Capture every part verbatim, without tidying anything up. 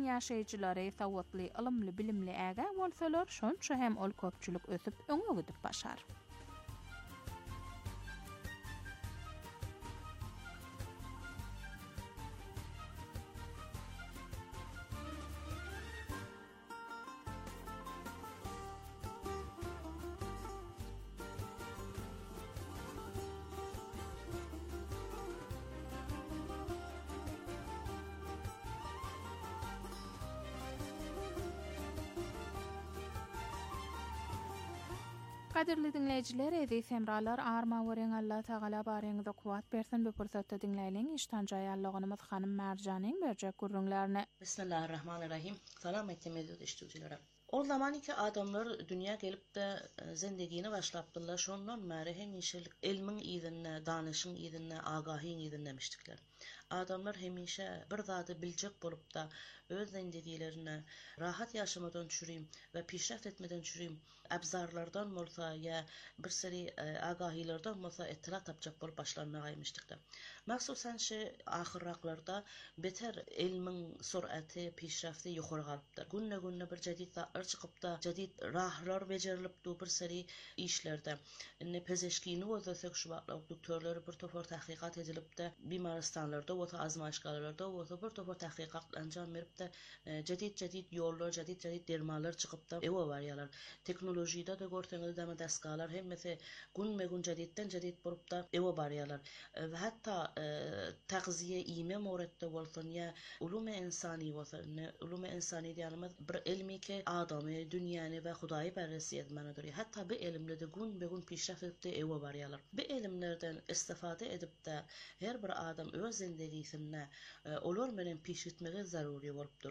ýaşaýjylary sowatly, ilmli, bilimli äge bolsalar, şonça hem ol köpçülik ösüp öňe gidip başar. Kadirli dinleyijiler, ezi semralar, arma wören Allah Taala bareňize kuwat bersin. Bu pursatda dinleýän iştan jaýallygymyz Hanym Merjanyň berjek gurrunlaryny. Bismillahirrahmanirrahim. Salam etmedi iştüjilere. O zaman ki adamlar dünya gelip de zindegini başlapdylar. Şondan bäri hemişelik ilmin ýerine, danyşyň ýerine, agahyň ýerine demişdikler. Adamlar hemişe bir zady biljek bolup da öz zindegilerine rahat ýaşamadan çürüýüm we pişraft etmeden çürüýüm. Abzarlardan bolsa ya bir seri agahylardan bolsa ettirat tapjak bolup başlarına gaýmışdyklar. Maksusan şu ahirraklarda beter ilmin suraty, pişrafty ýokary galypdyr. Günne günne bir jadid zatlar çykyp da jadid rahlar bejerilipdi bir seri işlerde. Ne pezeşkini wazasek şu wagtlar doktorlar bir topar tahqiqat edilipdi. Bimaristanlarda we azmaşgalarda we bir topar tahqiqat anjam berip de jadid jadid ýollar, jadid jadid dermanlar çykyp da ewa barýarlar. Teknolojiyada da görseňiz däme daskalar hemmesi günme gün jadidden jadid bolup da ewa barýarlar. We hatta tagziye ýeme moratda bolsun ýa ulum insani bolsun, ulum insani diýanymyz bir ilmiki adamy, dünýäni we Hudaýy berresi etmenidir. Hatta bu ilimlerde gün be gün pişraft edip ewa barýarlar. Bu ilimlerden istifade edip de her bir adam öz zindegisinde olar menen pişirtmege zaruri bolupdyr.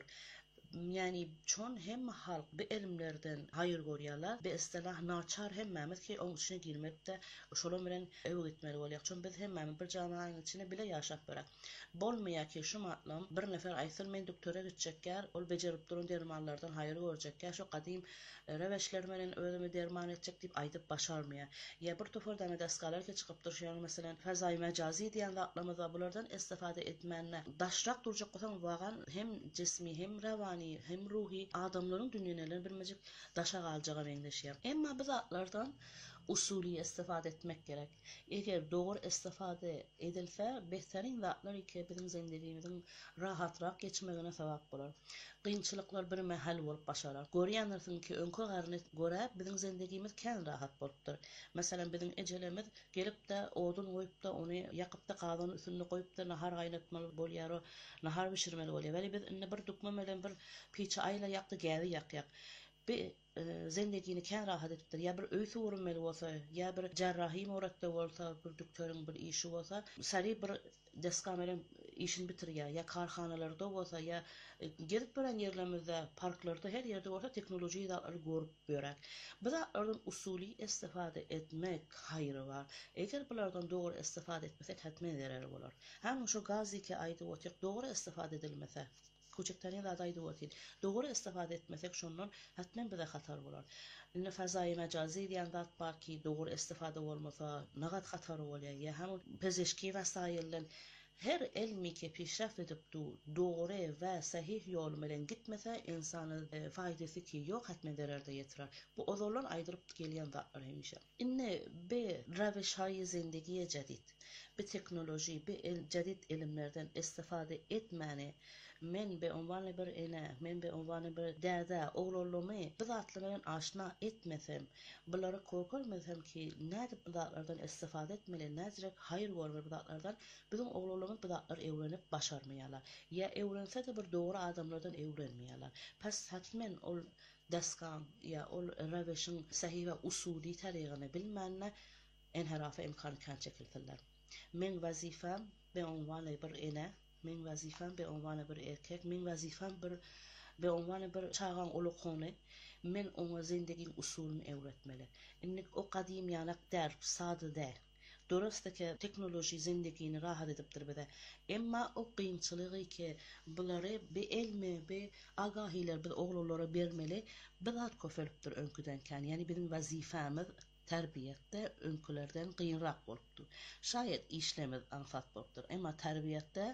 Yani çon hem halk bu ilimlerden hayır görýärler, be istilah naçar hemmämiz ki oň içine girmep de şolar bilen ew gitmeli bolýar. Çon biz hemmämiz bir jamaanyň içine bile ýaşap berek. Bolmaýar ki şu matlam bir nefer aýsyn men doktora gitjekler, ol bejerip duran dermanlardan hayır görjekler. Şu kadym reweşler menen özümi derman etjek diýip aýdyp başarmaýar. Ya bir topar däme daskalar ki çykyp durýar, meselem fazaý mejazi diýen zatlarymyz bulardan istifade etmänne daşrak durjak bolsaň wagan hem cismi hem rawani hem ruhi adamların dünýälerine bir mejik daşa galjaga meňdeşýär. Emma biz atlardan usuly istifade etmek gerek. Eger dogry istifade edilse behterin zatlar iki bizim zindegimizin rahatrak geçmegine sebäp bolar. Kynçylyklar bir mahal bolup başarar. Görýänlersiň ki öňkü garny görä bizim zindegimiz kän rahat bolupdyr. Meselem bizim ejelimiz gelip de odun goýup da ony ýakyp da gazyň üstüne goýup da nahar gaýnatmaly bolýar, nahar bişirmeli bolýar. Bäli biz indi bir dukma bilen bir piçe ayla ýakdy, gäri ýak-ýak. Bir zindegini kän rahat edipdir. Ya bir öýsü wurulmaly bolsa, ya bir jarrahy moratda bolsa, bir doktoryň bir işi bolsa, sari bir deska bilen işini bitirýär. Ya karhanalarda bolsa, ya gelip bilen ýerlerimizde, parklarda, her ýerde bolsa teknoloji zatlary görüp berek. Biz zatlardan usuly istifade etmek haýry bar. Eger bulardan dogry istifade etmesek hatmen zarar bolar. Hem şu gazy ki aýdy otyk dogry istifade edilmese Küçüklerin de adaydı otil. Doğru istifade etmesek şondan hatmen bize hatar bolar. Ine fazaý mejazi diýen zat bar ki doğru istifade bolmasa nagat hatar bolýar. Ya hem pezeşki wasaýyllar her ilmi ki pişraft edip doğru ve sahih yol bilen gitmese insanın e, faydası ki yok hatmen zararda yetirer. Bu ozorlan aýdyryp gelýän zatlar hemişe. Inne be raweşaý zindegiye jadid, be teknoloji, be el, jadid ilimlerden istifade etmeni men be onwanly bir ene, men be onwanly bir däze oglulumy bu zatlar bilen aşna etmesem, bulary korkarmasam ki näde bu zatlardan istifade etmeli, näzirek haýır görmeli bu zatlardan bizim oglulumyz bu zatlar ewrenip başarmaýarlar. Ya ewrense de bir dogry adamlardan ewrenmeýärler. Pas hatmen ol daskan ya ol raweşiň sahih we usuly tarygyny bilmänne enhirafa imkany kan çekildiler. Men wazifam be onwanly bir ene, men wazifam be onwanly bir erkek, men wazifam bir be onwanly bir çağan ulukony, men oňa zindegiň usulyny ewretmeli. Innik o kadym ýanak derp sadyda Durust ki teknoloji zindegini rahat edipdir bide. Emma o kıyınçılığı ki bunları bir ilmi, bir agahiler, bir oğullara bermeli, bir zat köfelipdir önküden kan. Yani bizim vazifemiz terbiyette önkülerden kıyınrak bolupdur. Şayet işlemiz ansat bolupdur. Emma terbiyette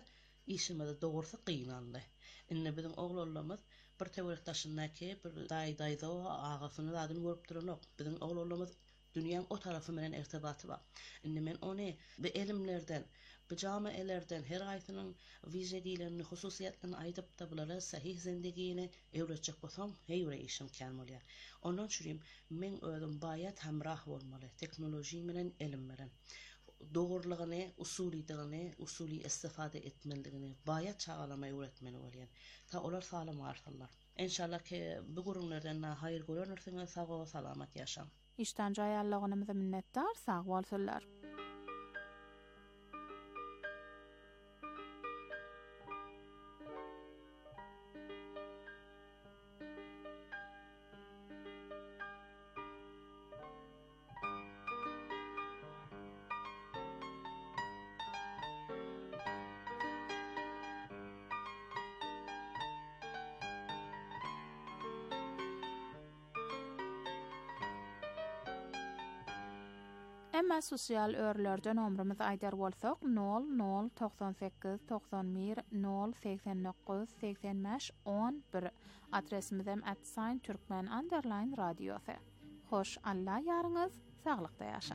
işimede doğrusu qıynandy. Inne bizim oğlanlarımız bir tewrik taşındaki bir day dayda o ağasını adını görüp duranok. Bizim oğlanlarımız dünyanın o tarafı menen irtibatı var. Inne men onu bu elimlerden, bu camialerden her aytının vijedilerini, hususiyetlerini aydıp da bulara sahih zindegini öwretjek bolsam, heýre işim kelmeli. Ondan şurym men özüm bayat hamrah bolmaly. Teknoloji menen elim menen. Doğruluğunu, usuliyetini, usulü istifade etmeligini bayat çağalama öğretmeni bolýan. Ta olar sağlam artallar. İnşallah ki bu gurunlardan hayır görürsüňiz, sağ ol, salamat yaşam. İşten jayallığınıza minnettar, sağ bolsunlar. Emma sosial örlerden ömrümüz aýdar bolsak nol nol doksan sekiz doksan bir nol seksen dokuz seksen beş on bir adresimiz hem at sign türkmen underline radiosu. Hoş Allah yarınız, sağlıkta yaşa.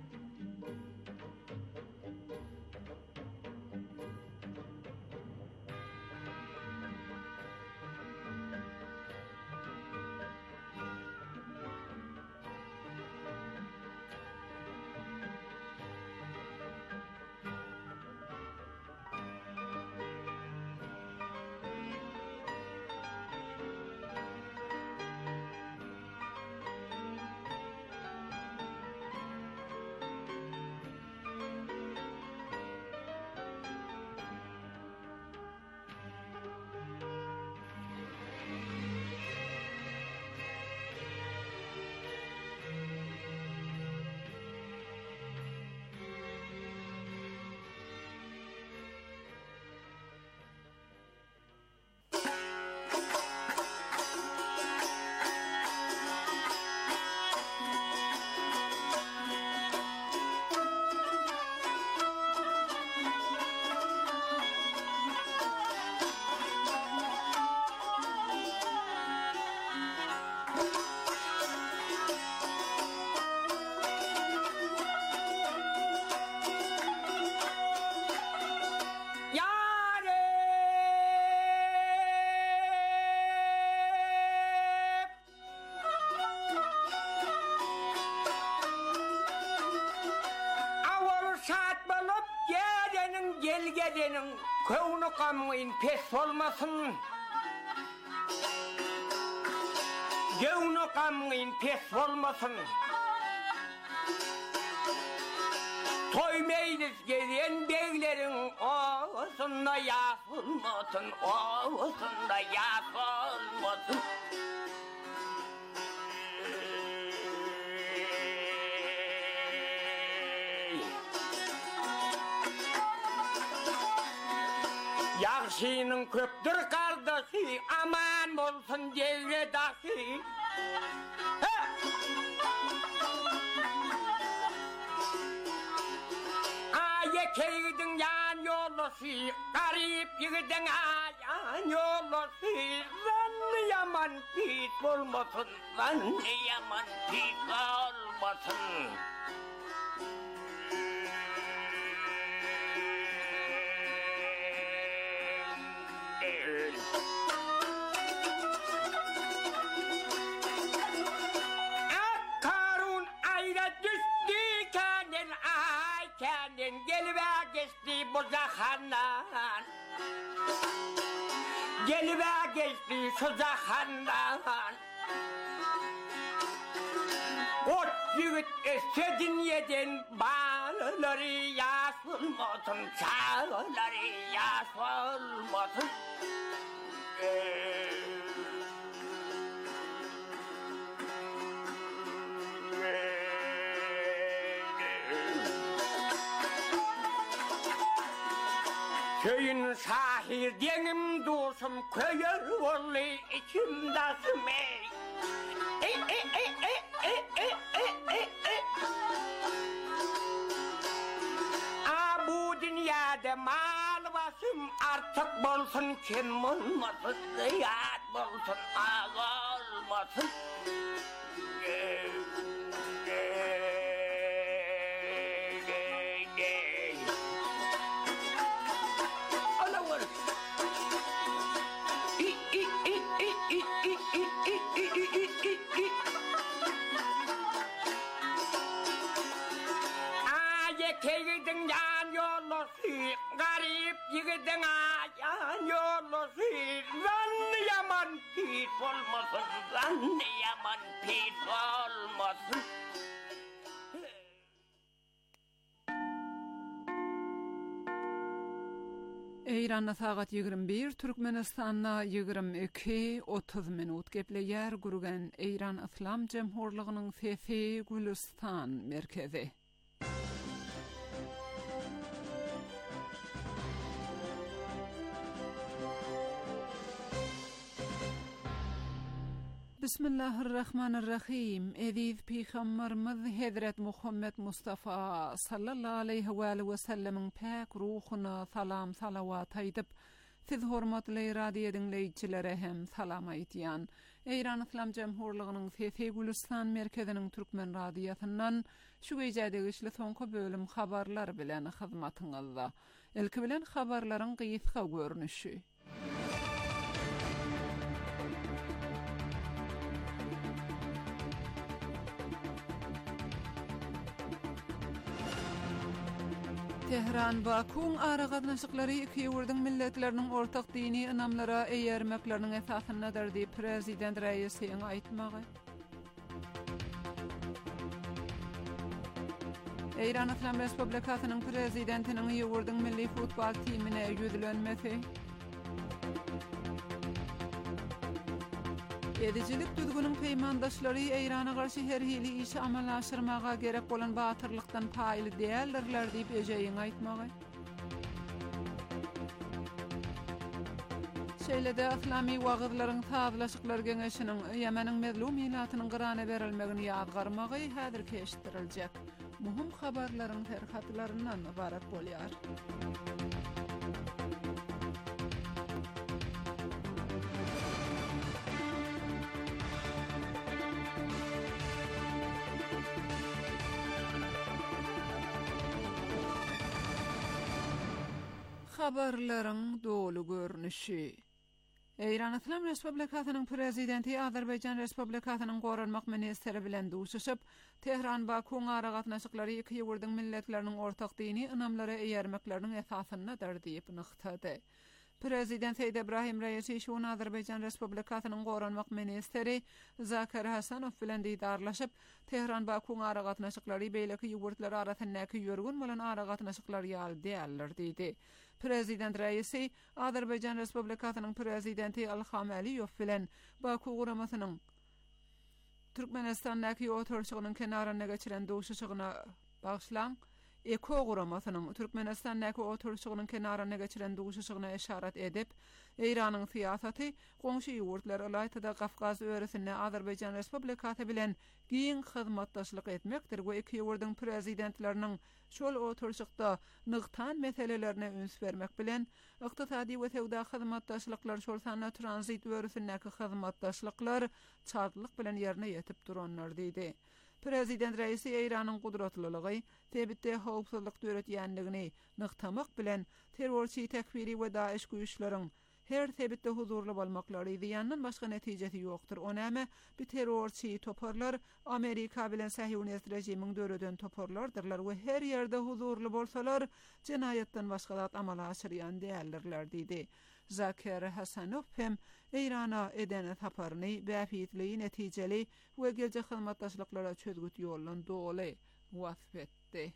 Gelgedenin kövnü kamıyın pes olmasın. Kövnü kamıyın pes olmasın. Toymeyliz gezen beylerin ağzında yasılmasın, ağzında yasılmasın. Yaxşının köptür kardeşi, aman olsun devredaşı. Aye keydin yan yolası, garip yigidin ayan yolası. Zanlı yaman pis olmasın, zanlı yaman pis olmasın. Akarun ayra düştü kendin ay kendin gelive geçti bu zahandan. Gelive geçti şu zahandan. Ot yigit istedin yedin bağları yasılmasın, çağları yasılmasın. Köyün şahir denim dostum köyür ollu içimdasım ey. Ey ey ey ey ey ey ey ey ey. A bu dünyada mal basım ar bolsun kim olmasın, yat bolsun ağa olmasın. Keydin yan yolu sür, garip yigidin yan yolu sür. Zan yaman pis olmasın, zan yaman pis olmasın. Eýranna sagat ýigirmi bir, Türkmenistanna ýigirmi iki otuz minut gepleýär gurgan Eýran Islam Jemhurlygynyň Fefi Gülistan merkezi. Bismillahirrahmanirrahim. Ediz Peygamberimiz Hazret Muhammed Mustafa sallallahu aleyhi ve sellem'in pek ruhuna salam salavat aýdyp, siz hormatly radio dinleýiçilere hem salam aýdýan. Eýran Islam Jemhurlygynyň Fefi Gülistan merkeziniň Türkmen radiosundan şu gecädegi işli soňky bölüm habarlar bilen hyzmatyňyzda. Ilki bilen habarlaryň gysga görnüşi. Tehran Bakuň ara gatnaşyklary iki ýurduň milletleriniň ortak dini ynamlara eýermekleriniň esasyndadyr diýip prezident Raisiň aýtmagy. Eýran Islam Respublikasynyň prezidentiniň ýurduň milli futbol timine ýüzlenmesi. Edicilik düzgünün peýmandaşlary Eýrana garşy her hili işi amala aşyrmaga gerek bolan batyrlykdan paýly däldirler diýip ejeýiň aýtmagy. Şeýlede islami wagyzlaryň taýlaşyklar geňeşiniň Ýemeniň mezlum millatynyň gyrana berilmegini ýadgarmagy häzir keşdiriljek. Muhim habarlaryň terhatlaryndan ibaret bolýar. Habarlaryň dolu görnüşi. Eýran Islam Respublikasynyň prezidenti Azerbaýjan Respublikasynyň Goranmak ministeri bilen duşuşyp, Tehran Bakuň ara gatnaşyklary iki ýurduň milletleriniň ortak dini ynamlara eýermekleriniň esasyndadyr diýip nyktady. Prezident Seýid Ibrahim Raisi şu Azerbaýjan Respublikasynyň Goranmak ministeri Zakir Hasanow bilen diýdarlaşyp, Tehran Bakuň ara gatnaşyklary beýleki ýurtlar arasyndaky ýörgün bolan ara gatnaşyklar ýaly däldir diýdi. Prezident Raisi Azerbaýjan Respublikasynyň prezidenti Ilham Aliýew bilen Baku guramasynyň Türkmenistandaky oturşygynyň kenaryna geçiren duşuşygyna bagşlan Eko guramasynyň Türkmenistandaky oturşygynyň kenaryna geçiren duşuşygyna işaret edip, Eýranyň siýasaty goňşy ýurtlar Alaýtada Gafgaz öresinde Azerbaýjan Respublikasy bilen giň hyzmatdaşlyk etmekdir we iki ýurduň prezidentleriniň şol oturşykda nygtan meselelerine üns bermek bilen ykdysady we sowda hyzmatdaşlyklar şol sanly transit öresindäki hyzmatdaşlyklar çarplyk bilen ýerine ýetip duranlar diýdi. Prezident Raisi Eýranyň gudratlylygy, tebitde howpsuzlyk döretýändigini nyktamak bilen terrorçy tekfiri we Daesh güýçleriň her tebitde huzurly bolmaklary diýenden başga netijesi ýokdur. Onäme bir terrorçy toparlar Amerika bilen Sahyonist rejimiň döreden toparlardyrlar we her ýerde huzurly bolsalar jinayetden başga zat amala aşyrýan däldirler diýdi. Zakir Hasanow hem Eýrana eden taparyny bäfitli, netijeli we geljek hyzmatdaşlyklara çözgüt ýollan doly wasf etdi.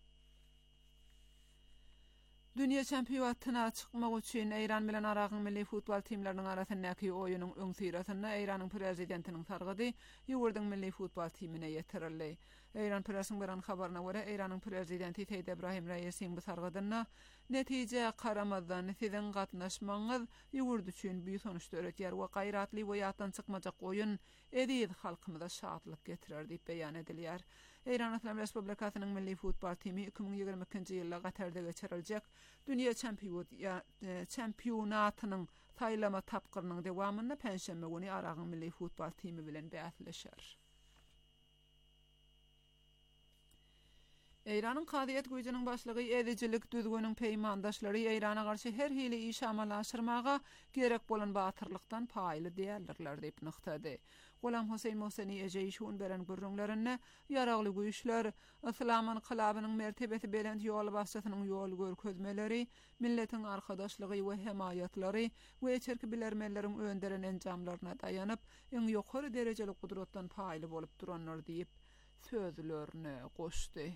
Dünya çempionatyna çykmak üçin Eýran bilen Aragyň milli futbol timleriniň arasyndaky oýunyň öňsirasyna Eýranyň prezidentiniň targady ýurduň milli futbol timine ýetirildi. Eýran presiň beran habaryna görä, Eýranyň prezidenti Tayyip Ebrahim Raisiň bu sargydyna netije qaramazdan siziň gatnaşmaňyz ýurdu üçin büýük sonuçlar ötýär we gaýratly we ýatdan çykmajak oýun edýid halkymyza şadlyk getirer diýip beýan edilýär. Eýran Islam Respublikasynyň milli futbol timi iki bin ýygrimi ikinji ýylda Gatarda geçiriljek dünýä çempionatynyň taýlama tapgyrynyň dewamyny penşenme güni Aragyň milli futbol timi bilen bäsleşer. Eýranyň Kadiýet güýjüniň başlygy edijilik düzgünüň peýmandaşlary Eýrana garşy her hili iş amalaşdyrmaga gerek bolan batyrlykdan paýly diýerler diýip nyktady. Golam Huseyn Mohseni ejeýi şuun beren gürrüňlerine ýaragly güýçler, Islamyň kylabynyň mertebeti belent ýol başçysynyň ýol görkezmeleri, milletiň arkadaşlygy we hemayatlary we çerki bilermelerin önderen enjamlaryna daýanyp, iň ýokary derejeli gudratdan paýly bolup duranlar diýip sözlerini goşdy.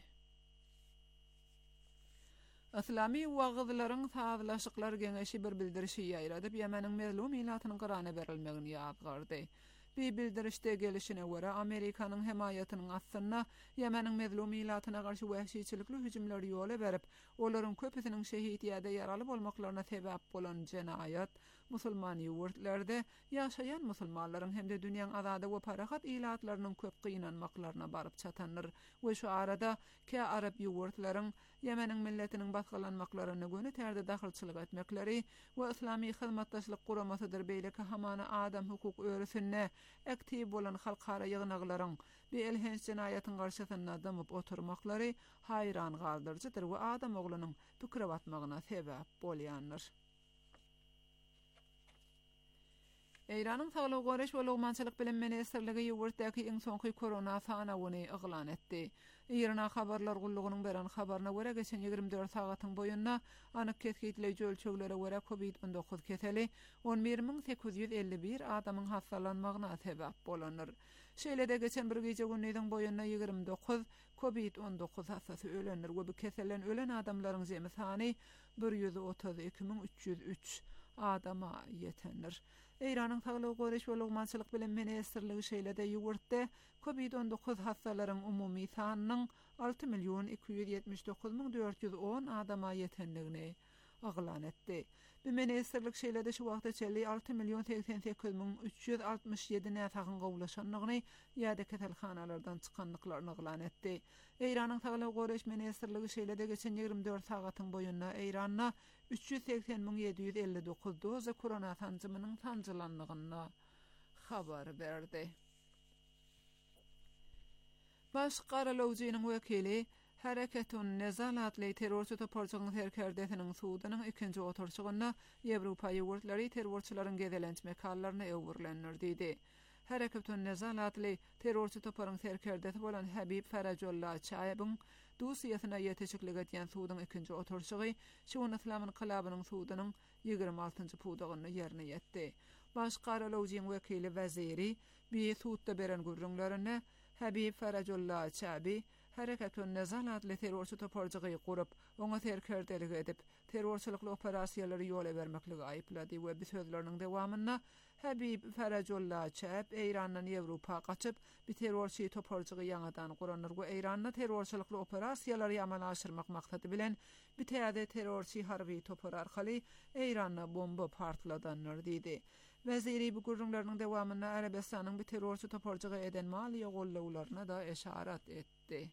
Islami wagtlaryň taýlaşyklar geňeşi bir bildirişi ýaýradyp Ýemeniň mezlum millatynyň gyrana berilmegini ýazgardy. Bir bildirişde gelişine göre Amerikanyň hemayatynyň aslynda Ýemeniň mezlum millatyna garşy wahşyçylikly hüjümler ýola berip, olaryň köpüsiniň şehit ýa-da ýaraly bolmaklaryna sebäp bolan jenaýat musulman ýurtlarda ýaşaýan musulmanlaryň hem de dünýäň azady we parahat ilatlarynyň köp gynanmaklaryna baryp çatanlar we şu arada ke arab ýurtlaryň Ýemeniň milletiniň batgalanmaklaryny göni terde dahylçylyk etmekleri we islami hyzmatdaşlyk guramasydyr beýleki hamana adam hukuk öwrüsine aktiv bolan halkara ýygnaklaryň bir elhens jenaýatyň garşysyna damyp oturmaklary haýran galdyrjydyr we adam oglunyň pikir batmagyna sebäp bolýanlar. Eýranyň Saglyk Goreş we Lugmançylyk bilen ministrligi ýurtdaky iň soňky korona sanawyny eglan etdi. Eýrana habarlar gullugynyň beren habaryna görä geçen ýygrimi dört sagatyň boýunna anyk ketgitleýiji ölçeglere görä covid on dokuz keseli on bir miň sekiz ýüz elli bir adamyň hastalanmagyna sebäp bolanlar. Şeýle-de geçen bir gece günniň boýunna ýygrimi dokuz covid on dokuz hastasy ölenler we bu keselen ölen adamlaryň jemy sany bir ýüz otuz iki miň üç ýüz üç adama ýetenler. Eýranyň Saglyk Goreş we Lugmançylyk bilen ministrligi şeýle-de ýurtda covid on dokuz hastalaryň umumy sanynyň alty milyon iki ýüz ýetmiş dokuz miň dört ýüz on adama ýetenligini aglan etdi. Bu ministrlik şeýle-de şu wagtda çelli alty milyon seksen sekiz miň üç ýüz altmış ýedi näsagyn gowlaşanlygyny ýa-da kasalhanalardan çykanlyklaryny aglan etdi. Eýranyň Saglyk Goreş ministrligi şeýle-de geçen ýygrimi dört sagatyň boýunna Eýranda üç ýüz seksen miň ýedi ýüz elli dokuz doza korona tanjymynyň tanjylanlygyny habar berdi. Baş garalawjynyň wekili Hareketun Nezalatly terrorçy toparjygyň serkerdetiniň suudynyň ikinji oturşygyna Ýewropa ýurtlary terrorçylaryň gezelenç mekanlaryna öwürlenler diýdi. Hareketun Nezalatly terrorçy toparyň serkerdeti bolan Habib Farajolla Çaýbyň Dusiýasyna ýeteşiklik etýän suudyň ikinji oturşygy şuň Islamyň kylabynyň suudynyň ýygrimi altynjy pudagyny ýerine ýetdi. Baş garalawjynyň wekili weziri bir suutda beren gürrüňlerine Habib Farajolla Çaýby Hareketun Nezalatly terrorçy toparjygy gurup, oňa serkerdelik edip, terrorçylykly operasiýalary ýola bermekligi aýplady we bu sözleriniň dewamyna Habib Farajolla Çaýb Eýrandan Ýewropa gaçyp, bir terrorçy toparjygy ýangadan guranlar we Eýranda terrorçylykly operasiýalary amalaşdyrmak maksady bilen bir täze terrorçy harby topar arkaly Eýranda bomba partladanlar diýdi. Weziri bu gurrunlarynyň dewamyna Arabistanyň bir terrorçy toparjygy eden maliýe gollawlaryna da eşarat etdi.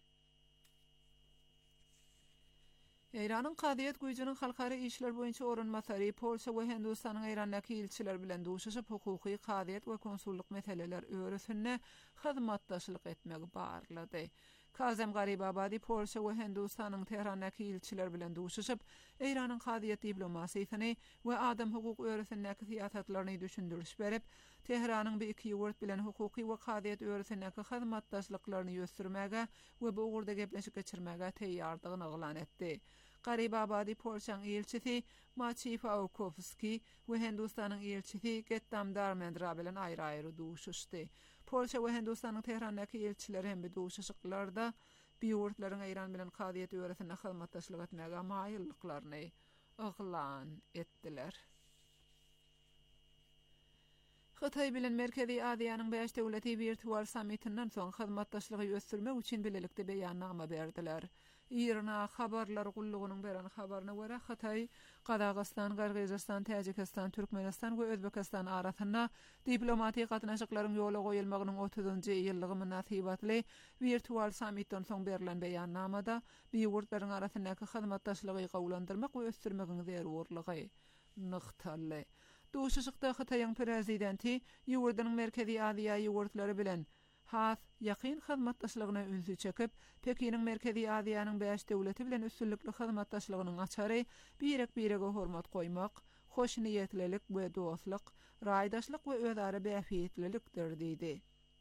Eýranyň Kadiýet güýjüniň halkary işler boýunça orunmasary Polşa we Hindistanyň Eýrandaky ilçiler bilen duşuşyp hukuky, kadiýet we konsullyk meseleler öwrüsine hyzmatdaşlyk etmek barlady. Kazem Garibabadi Polşa we Hindistanyň Tehrandaky ilçiler bilen duşuşyp Eýranyň kadiýet diplomasiýasyny we adam hukuk öwrüsindäki siýasatlaryny düşündiriş berip, Tehranyň bir iki ýurt bilen hukuky we kadiýet öwrüsindäki hyzmatdaşlyklaryny ýösürmäge we bu ugurda gepleşip geçirmäge teýýardygyny aglan etdi. Garibabadi Polşanyň elçisi Maciej Fałkowski we Hindistanyň elçisi Gettam Darmendra bilen aýry-aýry duşuşdy. Polşa we Hindistanyň Tehrandaky elçileri hem bir duşuşyklarda bir ýurtlaryň Eýran bilen kadiýet öwrüsine hyzmatdaşlyk etmäge maýyllyklaryny aglan etdiler. Xitay bilen Merkezi Aziýanyň beş döwleti virtual sammitinden soň hyzmatdaşlygy ösdürmek üçin bilelikde beýannama berdiler. İrna habarlar gullugynyň beren habaryna görä Xitay, Qazaqstan, Qırgızstan, Täjikistan, Türkmenistan we Özbekistan arasynda diplomatik gatnaşyklaryň ýola goýulmagynyň otuzynjy ýyllygy münasibatly virtual sammitden soň berilen beýannamada biýurtlaryň arasyndaky hyzmatdaşlygy gowlandyrmak we ösdürmegiň zerurlygy nyktaly. Duşuşykda Xitaýyň prezidenti ýurdunyň Merkezi Aziýa ýurtlary bilen has ýakyn hyzmatdaşlygyna ünsü çekip, Pekiniň Merkezi Aziýanyň beş döwleti bilen üstünlikli hyzmatdaşlygynyň açary birek-birege hormat goýmak, hoş niýetlilik we dostlyk, raýdaşlyk we özara bäfiyetlilikdir diýdi.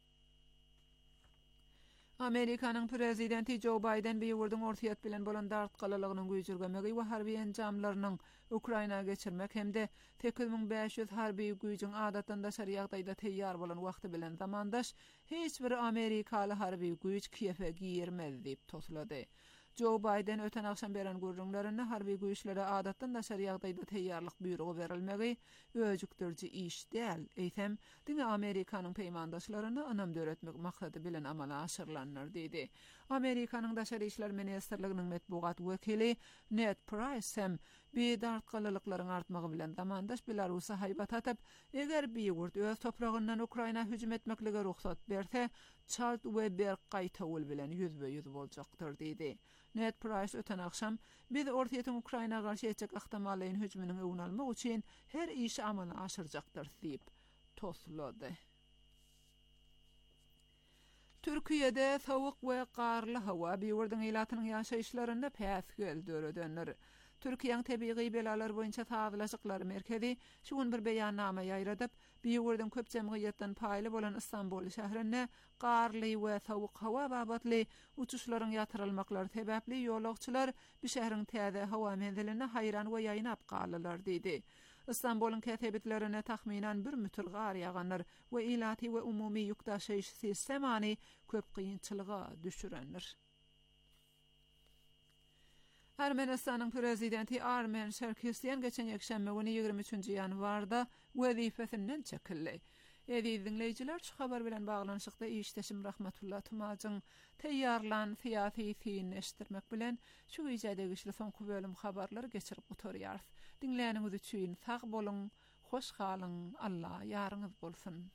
Amerikanyň prezidenti Joe Biden bir ýurdun ortaýat bilen bolan dartgalylygynyň güýjürgemegi we harby enjamlarynyň Ukraina geçirmek hemde sekiz bin beş yüz harby güýjüň adatdan daşary ýagdaýda teýýar bolan wagty bilen zamandaş hiç bir Amerikaly harby güýj kiýefe giyirmez diýip toslady. Joe Biden öten akşam beren gurrunlaryna harby güýçlere adatdan daşary ýagdaýda teýýarlyk buýrugy berilmegi öjükdirji iş däl. Eýsem, diňe Amerikanyň peýmandaşlaryny anam döretmek maksady bilen amala aşyrylanlar diýdi. Amerikanyň daşary işler ministrliginiň medbugat wekili Ned Price hem bir dartgalylyklaryň artmagy bilen zamandaş Belarusa haýbat atyp, eger bir ýurt öz topragyndan Ukraina hüjüm etmeklige ruhsat berse, çalt we ber gaýtawul bilen ýüzbe-ýüz boljakdyr diýdi. Ned Price öten akşam biz ortaýatyň Ukraina garşy etjek ahtamalaryň hüjüminiň öňüni almak üçin her işi amala aşyrjakdyr diýip toslady. Türkiýede sowuk we garly hawa bir ýurdun ýylatynyň ýaşaýyşlarynda päs geldirenler. Türkiýanyň tebii belalar boýunça taýdançyklary merkezi şuň bir beýannama ýaýradyp, bir ýurdun köp jemgyýetden paýly bolan Istanbul şäherine garly we sowuk hawa babatly uçuşlaryň ýatyrylmaklary sebäpli ýolagçylar bu şäheriň täze hawa menziline haýran we ýaýnap galylar diýdi. Istanbul'un kätebitlerine tahminan bir mütür gar ýaganlar we ilati we umumy ýükdaşyş sistemany köp kynçylyga düşürenler. Ermenistanyň prezidenti Armen Sarkisyan geçen ýekşembe güni ýygrimi üçinji ýanwarda wezifesinden çekildi. Edi dinleyijiler şu habar bilen baglanşykda işteşim Rahmatullah Tumajyň teýýarlan syýasy fiýinleşdirmek bilen şu ýerde güçli soňky bölüm habarlary geçirip oturýar. Dinleýäniňiz üçin sag bolun, hoş galyň, Allah ýaryňyz bolsun.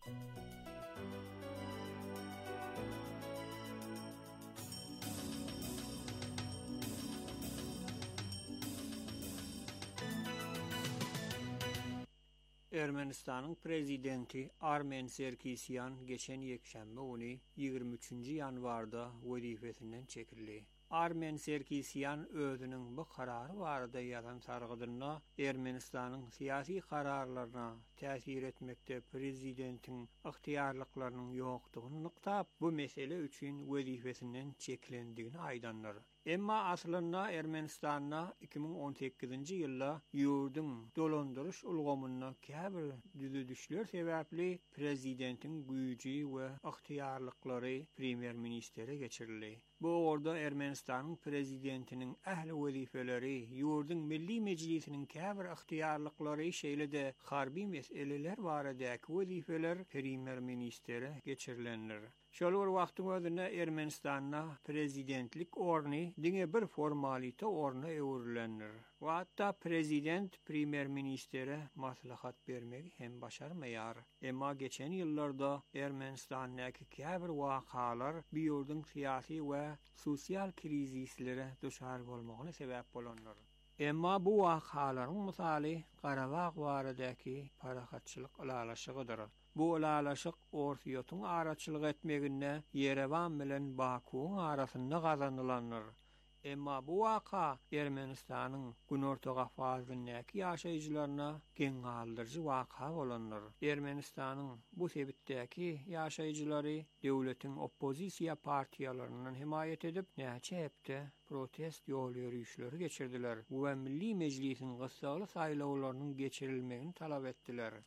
Ermenistanyň prezidenti Armen Sarkisyan geçen ýekşembe güni ýygrimi üçinji ýanwarda wezifesinden çekildi. Armen Sarkisyan özüniň bu karary barada ýazan sargydyna Ermenistanyň syýasy kararlaryna täsir etmekde prezidentiň yktyýarlyklarynyň ýokdugyny nykdap, bu mesele üçin wezifesinden çekilendigini aýdanlar. Emma aslında Ermenistanyna iki bin on sekizinji ýylda ýurdun dolandyryş ulgamyna käbir düzüdüşler sebäpli prezidentiň güýji we yktyýarlyklary premier ministere geçirildi. Bu orada Ermenistanyň prezidentiniň ähli wezifeleri ýurdun milli mejlisiniň käbir yktyýarlyklary şeýle-de harby meseleler baradaky wezifeler premier ministere geçirilenler. Şol bir wagtyň özünde Ermenistanyna prezidentlik orny diňe bir formalite orna öwrülenler. We hatda prezident premier ministere maslahat bermegi hem başarmaýar. Emma geçen ýyllarda Ermenistanyňky käbir wakalar bir ýurdun syýasy we sosial krizislere düşär bolmagyna sebäp bolanlar. Emma bu wakalaryň misaly Qarabağ baradaky parahatçylyk alalaşygydyr. Bu alalaşyk ortaýatyň araçylyk etmeginde Yerevan bilen Bakuň arasynda gazanylanlar. Emma bu waka Ermenistanyň Günorta Gafagyndaky ýaşaýjylaryna geň galdyrjy waka bolanlar. Ermenistanyň bu sebitdäki ýaşaýjylary döwletiň oppozisiýa partiýalarynyň himayet edip näçe hepde protest ýol ýürüýüşleri geçirdiler we Milli Mejlisiň gysgaly saýlawlarynyň geçirilmegini talap etdiler.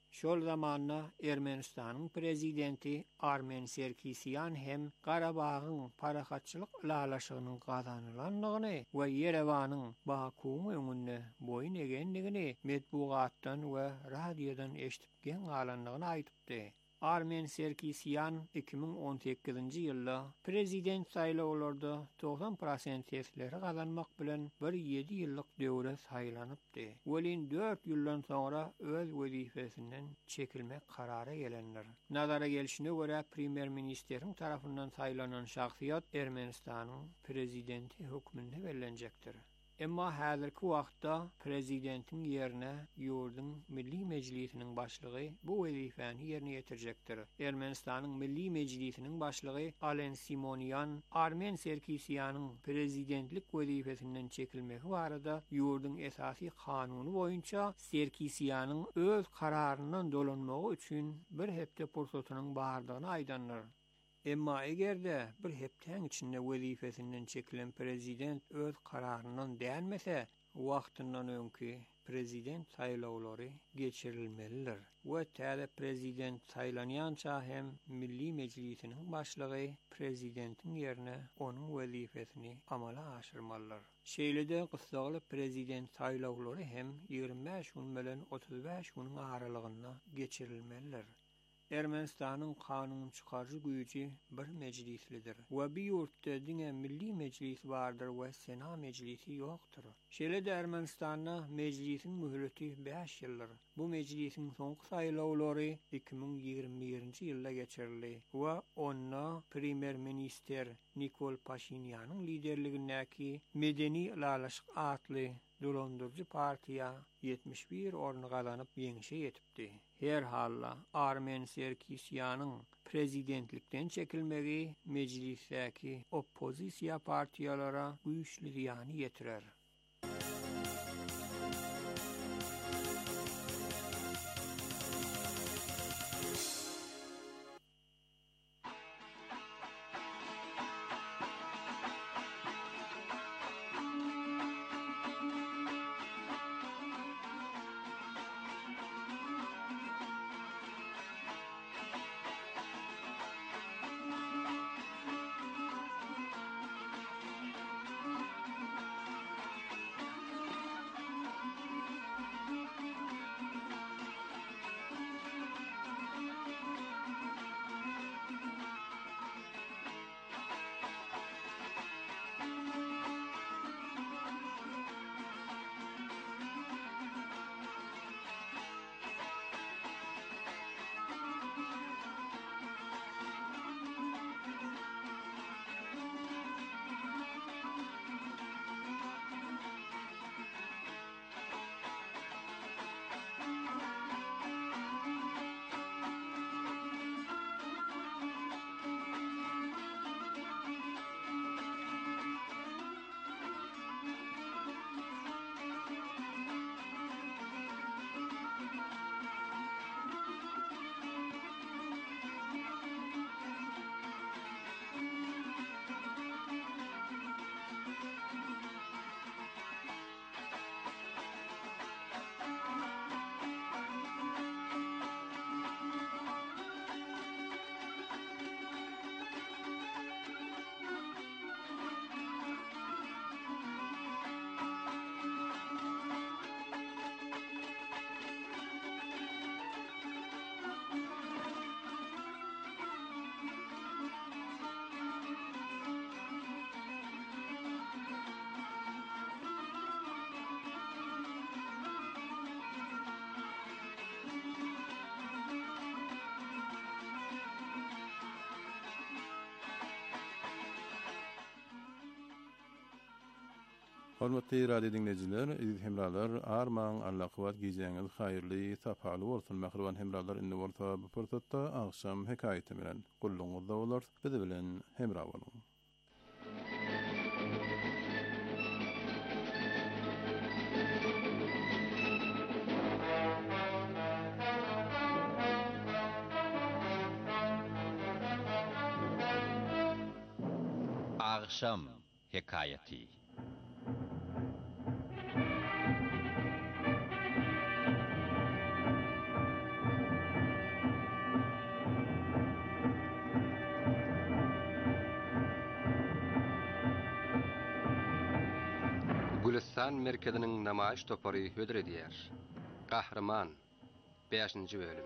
Şol zamanna Ermenistanyň prezidenti Armen Serkisyan hem Garabagyň parahatçylyk lalaşygynyň gazanylanlygyny we Yerewanyň Bakuň öňünde boyun egenligini medbugatdan we radiodan eşitip gen galanlygyny aýdypdy. Armen Serkisyan iki bin on sekizinji ýylda prezident saýlawlarında doksan prosent tesleri gazanmak bilen bir ýedi ýyllyk döwre saýlanypdy. Welin dört ýyldan soňra öz wezifesinden çekilmek karara gelenler. Nazara gelişine göre premier ministeriň tarapyndan saýlanan şahsiýat Ermenistanyň prezidenti hökmünde bellenjekdir. Emma häzirki wagtda prezidentiň ýerine ýurdun Milli Mejlisiniň başlygy bu wezifäni ýerine ýetirjekdir. Ermenistanyň Milli Mejlisiniň başlygy Alen Simonyan Armen Serkisiyanyň prezidentlik wezifesinden çekilmegi barada ýurdun esasy kanuny boýunça Serkisiyanyň öz kararyndan dolanmagy üçin bir hepde pursatynyň bardygyny aýdanlar. Emma egerde bir hepten içinde wezifesinden çekilen prezident öz kararından dänmese, wagtyndan öňki prezident saýlawlary geçirilmelidir. We täze prezident saýlanýança hem Milli Mejlisiniň başlygy prezidentiň ýerine onuň wezifesini amala aşyrmalydyr. Şeýlede gysgaly prezident saýlawlary hem ýygrimi beş gün bilen otuz beş güniň aralygynda geçirilmelidir. Ermenistanyň kanun çykarjy güýji bir mejlislidir. We bir ýurtda diňe Milli Mejlis bardyr we Sena Mejlisi ýokdur. Şeýle-de Ermenistanyň mejlisiň mühleti beş ýyldyr. Bu mejlisiň soňky saýlawlary iki bin ýygrimi birinji ýylda geçirildi we onda premier minister Nikol Pashinyanyň liderligindäki Medeni Lalaşyk atly dolandyrjy partiýa ýetmiş bir orny gazanyp ýeňişe ýetipdi. Her halla Armen Serkisiyanyň prezidentlikden çekilmegi mejlisdäki oppozisiýa partiýalara güýçli ýany ýetirer. Hormatly radio dinleyijiler, iziz hemralar, armaň allaqwat gizeňiz haýyrly, sapaly bolsun. Mähriban hemralar, indi bolsa bu pursatda agşam hekaýeti bilen gulluňyzda bolar. Biz bilen hemra bolun. Agşam hekaýeti. Gülistan merkezinin namayiş topary hödür edýär. Gahrman beşinji bölüm.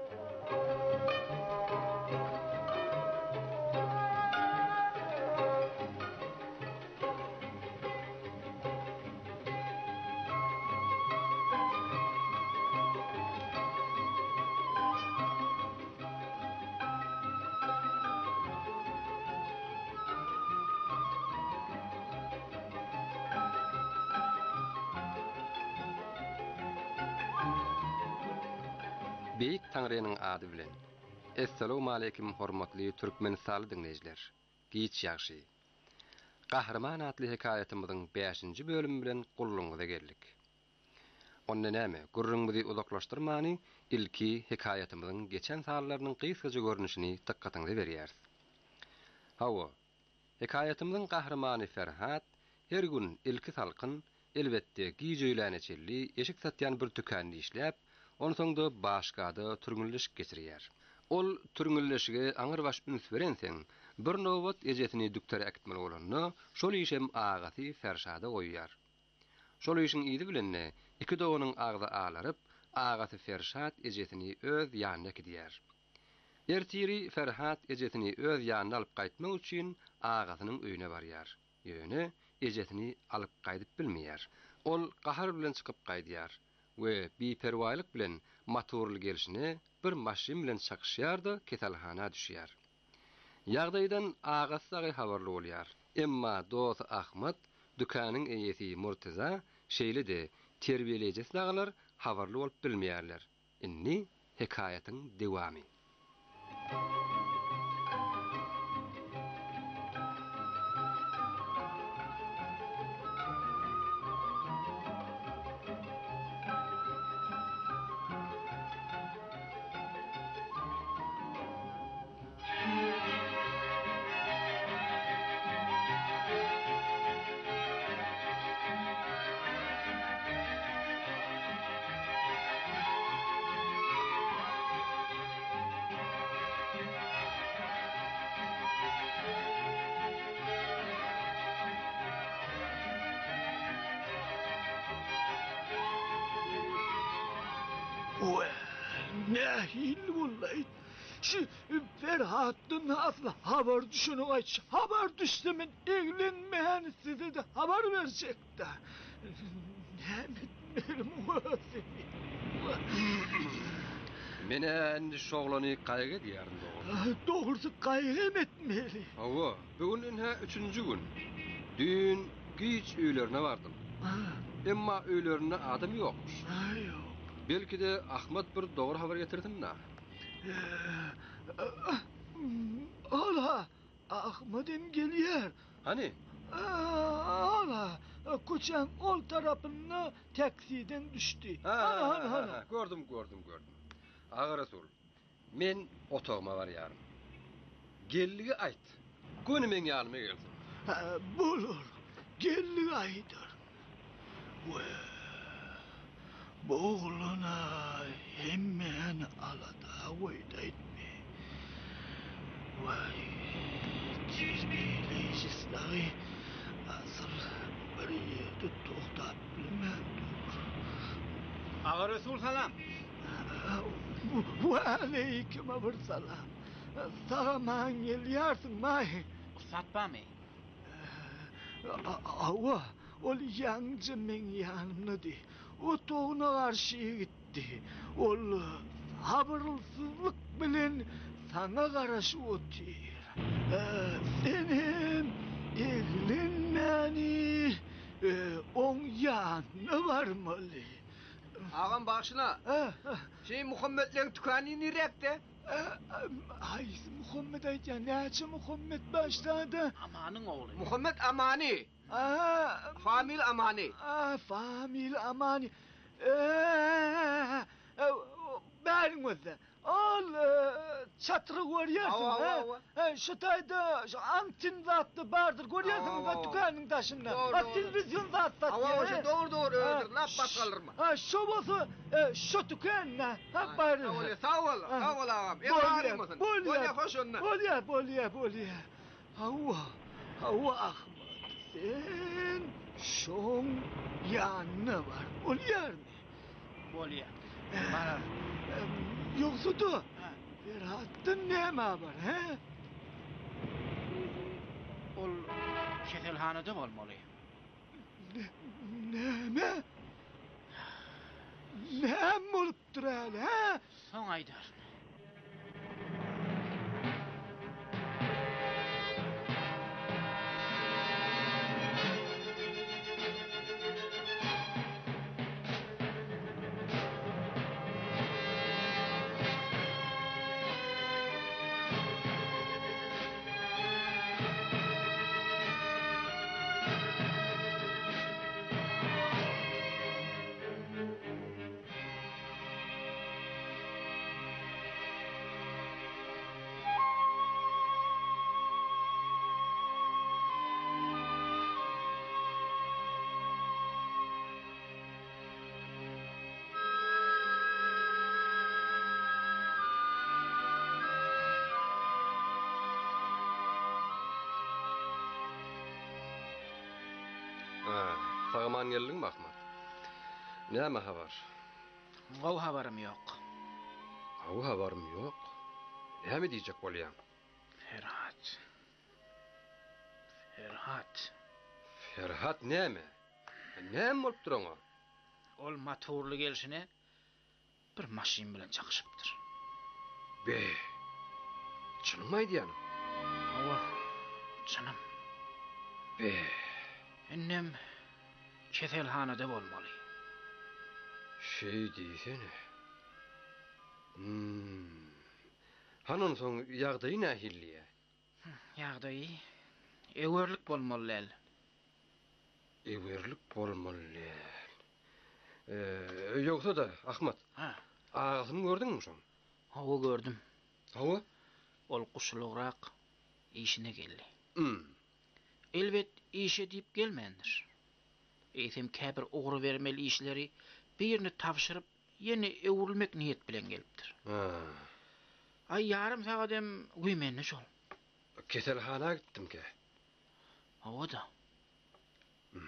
Beýik Taňrynyň ady bilen. Assalamu alaykum hormatly Türkmenistanly dinleýijiler. Giç ýagşy. Gahrman adly hekayatymyzyň beşinji bölümi bilen gulluňyza geldik. Onda näme? Gurrunňyzy uzaklaşdyrmany ilki hekayatymyzyň geçen sallarynyň gysgaça görnüşini dikkatiňize berýär. Hawa, hekayatymyzyň gahrmany Ferhat her gün ilki salkyn elbetde giýjeýläneçilli eşik satýan bir tükände işläp, onun soňda başgada türgünleşik geçirýär. Ol türgünleşige aňyr baş üns berenseň, bir nowat ejetini düktere äkitmeli bolany, şol işem agasy Ferşada goýýar. Şol işiň ýyly bilenne iki doganyň agzy alaryp, agasy Ferşat ejetini öz ýanyna gidýär. Ertiri Ferhat ejetini öz ýanyna alyp gaýtmak üçin agasynyň öýüne barýar. Ýöne ejetini alyp gaýdyp bilmeýär. Ol gahar bilen çykyp gaýdýar we biperwaýlyk bilen matorly gelişine bir maşin bilen çakışýar-da keselhana düşýär. Ýagdaýdan agasy habarly bolýar. Emma dost Ahmet, dükanyň eýesi Murtaza şeýle-de terbiýeleýäjek dagalar habarly bolup bilmeýärler. Inni hekayatyň dewamy. Nehil bulayt. Şu Ferhat'ın aslı haber düşünü aç. Haber düştü min evlenmeyen size de haber verecek de. Ne etmeyelim o seni. Mene endi şoglany gaýga diýärin dogry. Dogrusu gaýga etmeli. Hawa, bugün inha üçünji gün. Dün giç öýlerine bardym. Emma öýlerinde adam ýokmuş. Yok. Belki de Ahmet bir dogry habar getirdim na. Ala, Ahmet'im gelýär. Hani? Ala, koçan ol tarapını taksiden düştü. Ha, ha, ha, ha, gördüm, gördüm, gördüm. Ağa Resul, men otogma barýarym. Gelligi aýt. Göni men ýanyma geldim. Bolur, gelligi aýdyr. Boğuluna hemen alada koydaytmi. Vay, terbiyeleyicisileri asıl bir yerde toxtap bilmem dur. Ağa Resul salam. Ve aleyküm bir salam. Sağaman gelýärsiň mahy. Satpamy. Awa, ol ýaňjy men ýanymda. O toğuna karşı gitti. Ol sabırsızlık bilen sana karşı otur. Ee, senin evlenmeni e, on yanına varmalı. Ağam başına. Şey Muhammed'lerin tükani nirekte? Ay Muhammed aycan, nece Muhammed başladı? Amanın oğlu. Muhammed Amani. Aa, Famil Amani. Aa, Famil Amani. Eee, benim özde. Al çatırı görüyorsun ha? Şu tayda şu antin zatlı bardır görüyorsun da dükkanın taşında. Ha televizyon zatlı satıyor. Ama şu doğru doğru öldür. Laf bat kalır mı? Ha şu bozu şu dükkanına. Ha bardır. Sağ ol. Sağ ol ağam. Eğer mısın? Bolya hoş onunla. Bolya bolya bolya. Hava. Hava Ahmet. Sen Şoň ýanyna bar. Bolýarmy? Bolýar. Barar. Ýoksa da Ferhatdan näme bar, he? Ol keselhanada bolmaly. Näme? Näme bolupdyr hali, he? Soň aýdar. Sağman geldiň mi Ahmet? Näme habar? Gaw habarym ýok. Gaw habarym ýok. Näme diýjek bolýan? Ferhat. Ferhat. Ferhat näme? Näme bolup duraňa? Ol motorly gelşine bir maşin bilen çakyşypdyr. Be. Çynyňmy aýdýanym? Hawa. Çynım. Be. Ennem keselhanada bolmaly. Şey diýsene. Hmm. Hanon soň ýagdaýy nähilliýe? Ýagdaýy ewerlik bolmaly el. Ewerlik bolmaly. Eee, ýoksa da Ahmet. Ha. Ağasyny gördüňmi şoň? Hawa gördüm. Hawa? Ol guşlugyrak işine geldi. Hmm. Elbet işe diýip gelmendir. Eýsem käbir ogry bermeli işleri birini tapşyryp ýene ewrilmek niýet bilen gelipdir. Ha. Ay yarım sagadem güýmenli şol. Keselhana gitdim-ke. Hawa da. Hmm.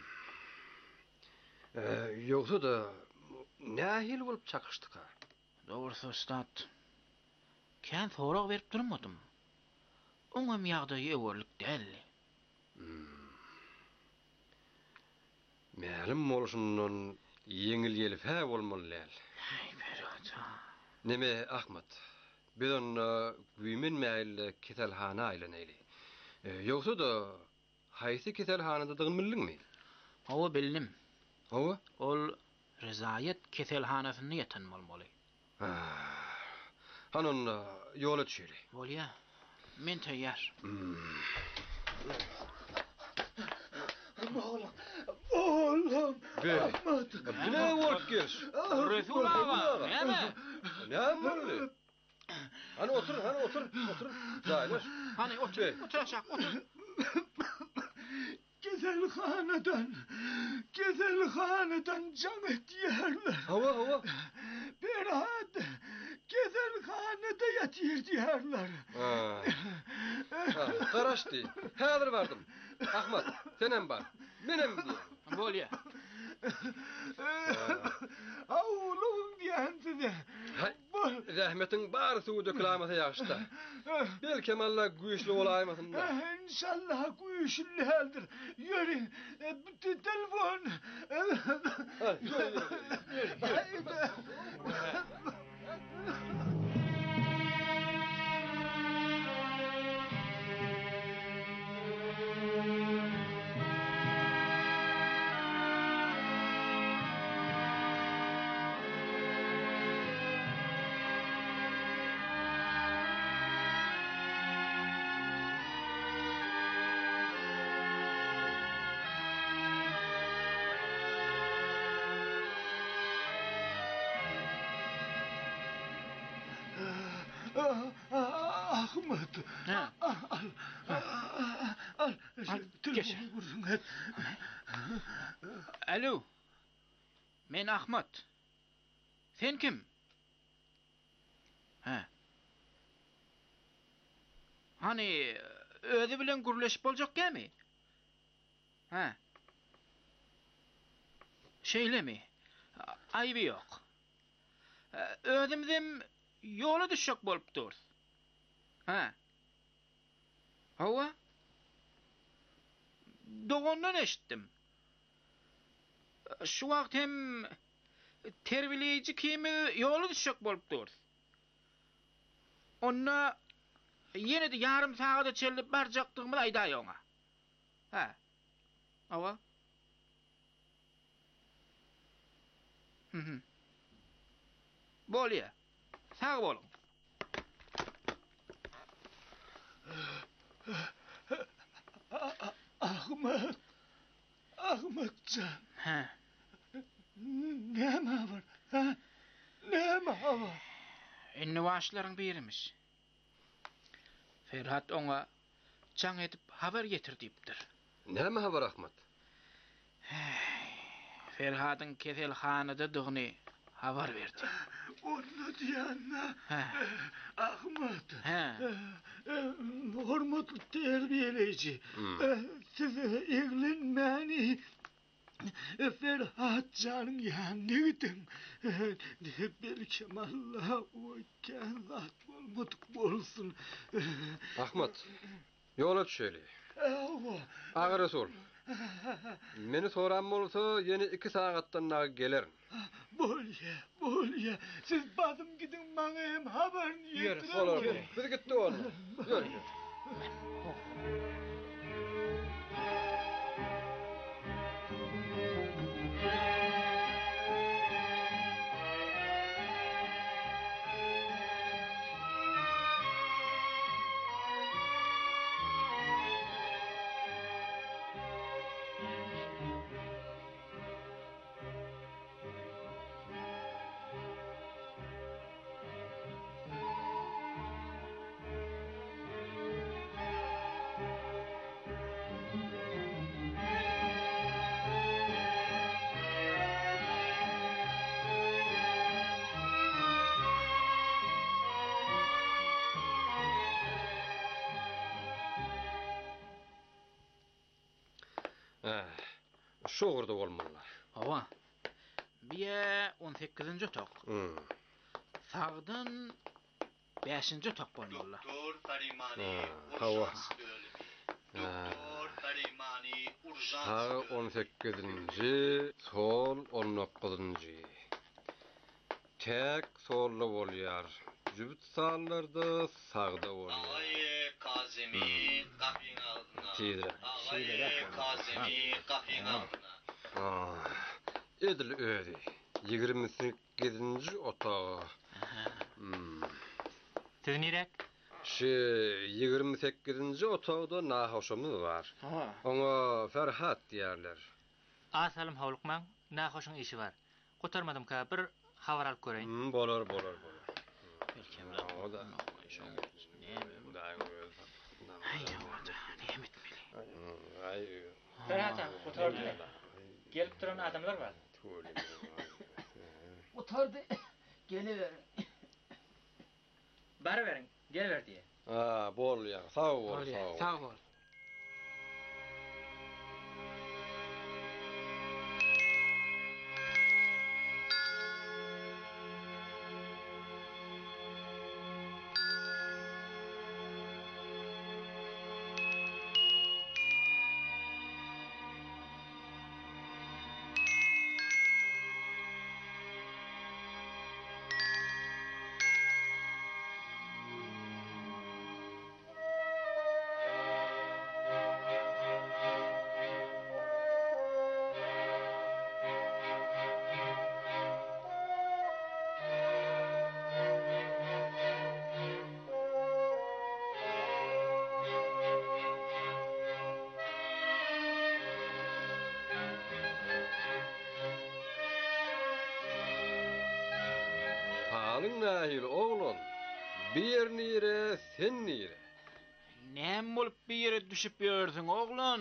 Eee, ýoksa da nähil bolup çakyşdyk ha? Dogrusu ustat. Kän sorag berip durmadym. Oňam ýagdaýy ewerlik däl. Hmm. Mälim bolşundan ýeňil gelip hä bolmaly. Ay Ferhat. Neme Ahmet? Biz onu güýmen mäýil keselhana aýlanýly. Ýoksa da haýsy keselhanada dygmylyňmy? Hawa bildim. Hawa? Ol Rezaýet keselhanasyny ýatan bolmaly. Ha. Hanon ýola düşýär. Bolýa. Men taýýar. Hmm. Oğlum, oğlum, Ahmet. Ne bolup geç? Resul ağa, näme? Näme boldy? Hani otur, hani otur, otur. Zaýlaş. Hani otur, otur aşağı, otur. Keselhanadan, keselhanadan can etdiýärler. Hawa, hawa. Ferhat, keselhanada ýatyr diýärler. Ha. Ha, garaşdy. Häzir bardym. Ahmet, senem bar. Menem diýär. Bolýa. Awlum diýänsiz. Rahmetin bar suw dökülämese ýaşda. Belki malla güýçli bolaýmasyn da. İnşallah güýçlidir. Ýörin, telefon. Ahmet. Ha. Al. Al. Geç. Alo. Men Ahmet. Sen kim? Ha. Hani özi bilen gürleşip boljak gelmi? Ha. Şeýlemi? Aýby ýok. Özümizem ýola düşjek bolup durýar. Ha. Hawa? Dogondan eşitdim. Şu wagt hem terbileyici kimi ýola düşjek bolup durýar. Onna yine de yarım saada çellip barjaktygymyzy aýdaýar oňa. Ha. Hawa? Hı hı. Bolýa. Sag bolun. Ahmet. Ahmetcan. Ha. Näme var? Ha? Näme var? Enne başlaryň birimiz. Ferhat oňa çaň edip haber getir diýipdir. Näme habar Ahmet? Ferhat'ın keselhanada dygyny habar berdi. Onu diýänä. Ahmet. Ha. Hormatly terbiyeleyici. Siz eglenmäni Ferhat canın ýanyna gidin. Belki Allah o kendat bolmadyk bolsun. Ahmet, ýola düşeli. Awa. Agyra sol. Meni soran bolsa ýene iki sagatdan nagy gelerim. Bolýa, bolýa. Siz badym gidin maňa hem habaryny ýetirin. Biz gitdik oğlum. Ýör. Şoğurda bolmalylar. Hawa. Biye on sekizinji otak. Hmm. Sagdan beşinji otak bolmalylar. Doktor Farimani urjans bölümi. Doktor Farimani urjans. Ha on sekizinji, sol on dokuzunji. Tek sollu bolýar. Jübüt sallarda sagda bolýar. Ağay Kazemi kapyň aldyna. Tezre. Ağay Kazemi kapyň aldyna. Ah, edil öýdi. ýygrimi sekizinji otagy. Hmm. Siz nirek? Şu ýygrimi sekizinji otagda nahoşumyz bar. Oňa Ferhat diýerler. Asalym howlukmaň, nahoşyň işi bar. Gotarmadym ka bir habar alyp göreýin. Hmm, bolar, bolar, bolar. O da. Ay. Ferhat, gotardy. Gelip duran adamlar bar. Gotardy. Geliver. Bar beriň, geliver diýe. Ha, bolýar. Sag bol, sag bol. Sag bol. Halyň nähil oglun? Bir nire, sen nire. Näme bolup bir ýere düşüp ýörsiň oglun?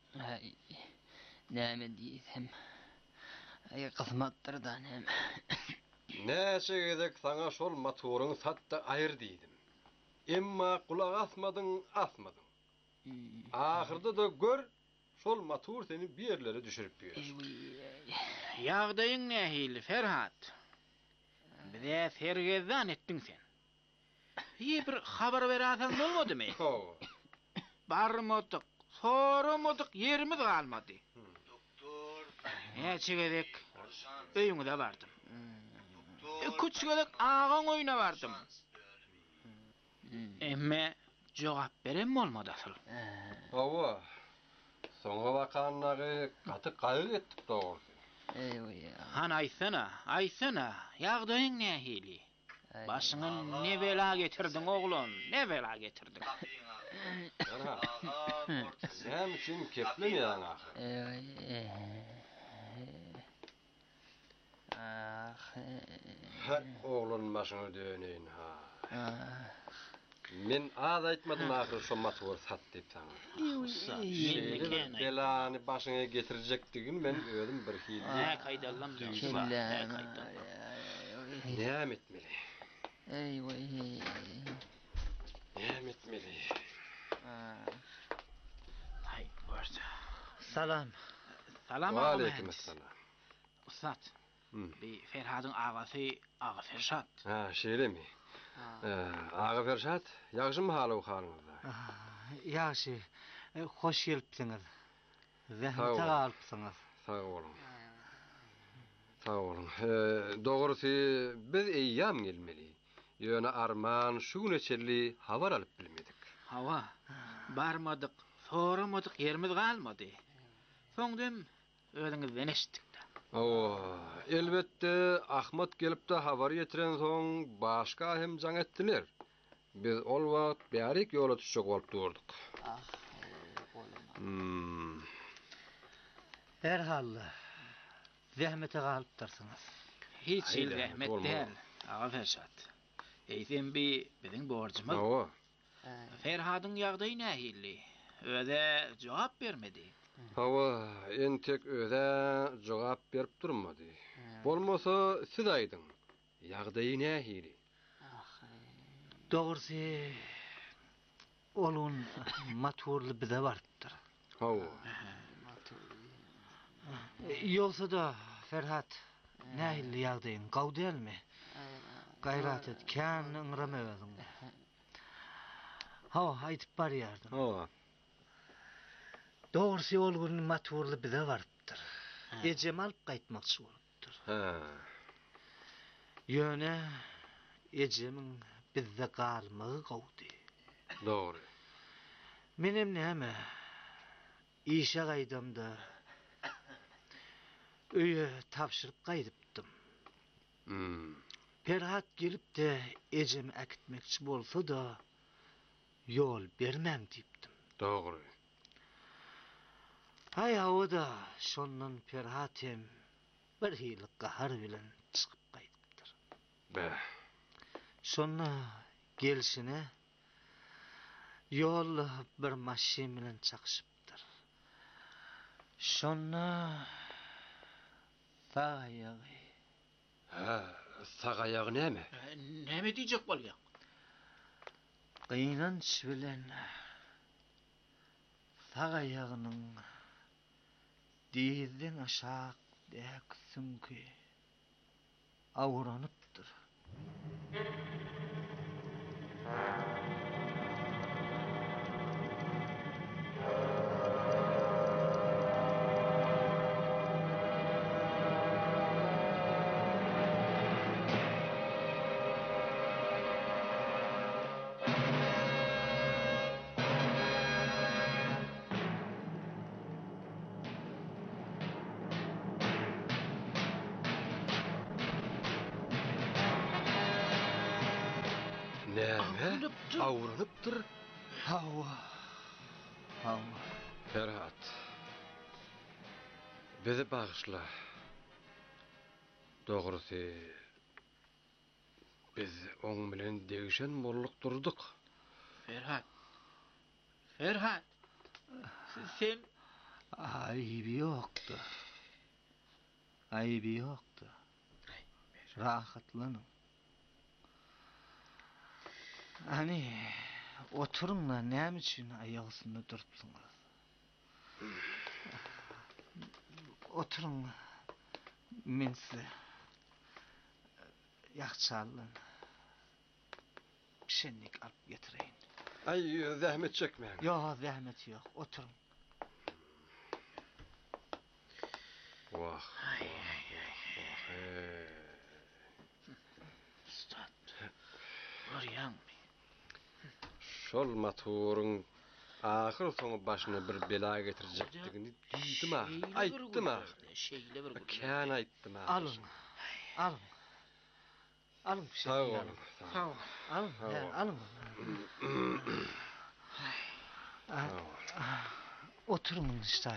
Näme diýsem? Ay kysmatdyr da näme. Näçe gezek saňa şol motoryň satda aýr diýdim. Emma kulak asmadyň, asmadyň. Ahyrda da gör, şol motor seni bir ýerlere düşürip ýör. Ýagdaýyň nähili Ferhat? Bize sergezdan etdiň sen. Hiç bir habar berýän bolmadymy? Barmadyk, soramadyk, yerimiz galmady. Doktor, näçegedek öýüňe bardym. Küçügelek ağaň oýuna bardym. Emme jogap berem bolmady asyl. Hawa. Soňa bakanlagy gaty gaýry etdik dogry. Eywa. Han aýsana, aýsana, ýagdaýyň nähili? Başyňa ne bela getirdiň oglun, ne bela getirdiň? Hem için keplemeýän ahy. Ah. Oglun başyňa döneýin ha. Men az aýtmadym ahyr şo matwar sat diýip saňa. Belany başyňa getirecekdigin men özüm bir hili. Ha, kaýdalam diýip. Näme etmeli? Eywa. Näme etmeli? Hay, görse. Salam. Salam Aleyküm selam. Ustat. Bir Ferhat'ın ağası Ağa Ferhat. Ha, şeýle mi? Ağa Ferhat, ýagşymy haly halyňyzda? Ýaşy. Hoş gelipsiňiz. Zähmet alypsyňyz. Sag bolun. Sag bolun. Dogrusy biz eýýam gelmeli. Ýöne arman şu neçeli habar alyp bilmedik. Hawa. Barmadyk, soramadyk, yerimiz galmady. Soňdam özüňizden eşitdik. Oo, elbette Ahmet gelip de habar getiren soň başga hem jaň etdiler. Biz ol wagt bärik ýola düşjek bolup durduk. Ah, Hmm. Herhalde. Zähmete galypdyrsyňyz. Hiç zähmet däl, Ağa Ferhat. Eýsem bi biziň borjumyz. Hawa. Ferhatyň ýagdaýy nähili? Öde jogap bermedi. Hawa, entek öde jogap berip durmady. Bolmasa siz aýdyň. Ýagdaýy nähili? Dogrusy olun maturly bize bardyr. Hawa. Ýolsa da Ferhat, nähili ýagdaýyň gaw delmi? Gaýrat et, kän ıňrama özüňde. Hawa, aýdyp barýardym. Hawa. Dogrusy olgun maturly bize bardyr. Ejem alyp gaýtmakçy bolupdyr. Ha. Ýöne ejemiň bizde galmagy gawdy. Dogry. Menem näme? İşe gaýdamda öýe tapşyryp gaýdypdym. Hmm. Ferhat gelip de ejem akitmekçi bolsa da yol bermem diýipdim. Dogry. Hay hawada şondan Ferhat hem bir hilik gahar bilen çykyp gaýdypdyr. Be. Şonna gelişine yol bir maşin bilen çakşypdyr. Şonna saýagy. Ha, sagaýagy näme? Näme diýjek bolýar? Gynanç bilen sagaýagynyň diýizden aşağı däk süňki awranypdyr. Näme? Awranypdyr. Hawa. Hawa. Ferhat. Bizi bağışla. Dogrusy biz oň bilen degişen bolluk durduk. Ferhat. Ferhat. Sen Ayıbı yoktu. Ayıbı yoktu. Rahatlanın. Hani oturun da ne için ayak üstünde durupsunuz? Oturun. men size yakçalın pişenlik alıp getireyim. Ay zahmet çekmeyin. Yok zahmet yok. Oturun. Vah. Ay ay ay. Vah. Stat. Görýän mi? Şol motorun ahir soňy başyna bir bela getirecekdigini diýdim-a. Aýtdym-a. Şeýle bir gün. Kan aýtdym-a. Alın. Alın. Alın bir şey. Sağ olun. Sağ ol. Alın. he, Alın. Oturun işte.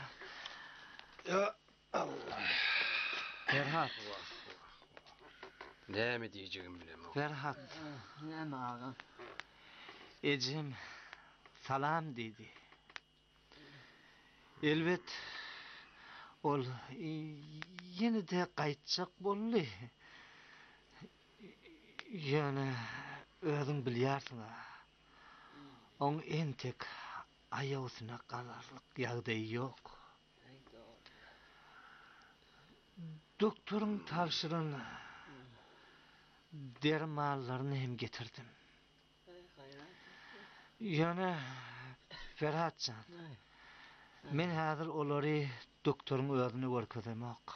Ya Allah. Ferhat. Näme diýjegim bilemem. Ferhat. Näme ağa? Ecem salam dedi. Elbet ol yine de qaytjak bolly. Yani özüň bilýärsiň. On entek aýagyna galarlyk ýagdaý ýok. Doktoruň tavşyryny dermallaryny hem getirdim. Yani Ferhatcan. Men häzir olary doktoruň özüne görkezemok.